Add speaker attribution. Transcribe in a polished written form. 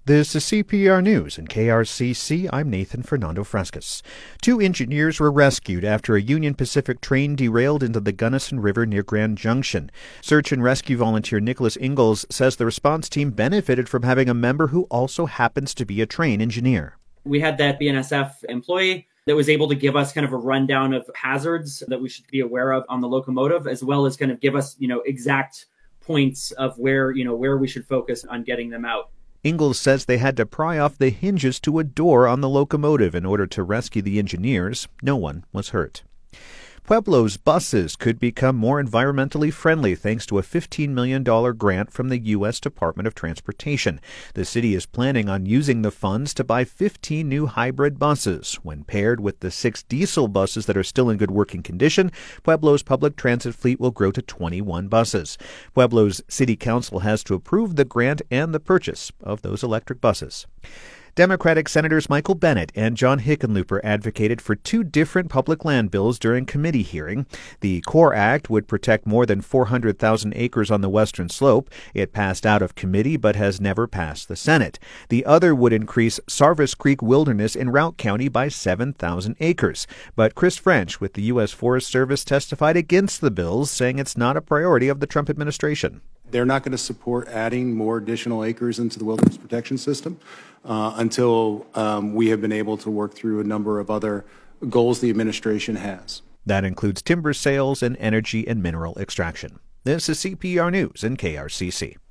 Speaker 1: This is CPR News and KRCC. I'm Nathan Fernando Frescas. 2 engineers were rescued after a Union Pacific train derailed into the Gunnison River near Grand Junction. Search and rescue volunteer Nicholas Ingalls says the response team benefited from having a member who also happens to be a train engineer.
Speaker 2: We had that BNSF employee that was able to give us kind of a rundown of hazards that we should be aware of on the locomotive, as well as kind of give us, exact points of where we should focus on getting them out.
Speaker 1: Ingalls says they had to pry off the hinges to a door on the locomotive in order to rescue the engineers. No one was hurt. Pueblo's buses could become more environmentally friendly thanks to a $15 million grant from the U.S. Department of Transportation. The city is planning on using the funds to buy 15 new hybrid buses. When paired with the 6 diesel buses that are still in good working condition, Pueblo's public transit fleet will grow to 21 buses. Pueblo's city council has to approve the grant and the purchase of those electric buses. Democratic Senators Michael Bennet and John Hickenlooper advocated for 2 different public land bills during committee hearing. The CORE Act would protect more than 400,000 acres on the western slope. It passed out of committee but has never passed the Senate. The other would increase Sarvis Creek Wilderness in Routt County by 7,000 acres. But Chris French with the U.S. Forest Service testified against the bills, saying it's not a priority of the Trump administration.
Speaker 3: They're not going to support adding more additional acres into the wilderness protection system until we have been able to work through a number of other goals the administration has.
Speaker 1: That includes timber sales and energy and mineral extraction. This is CPR News and KRCC.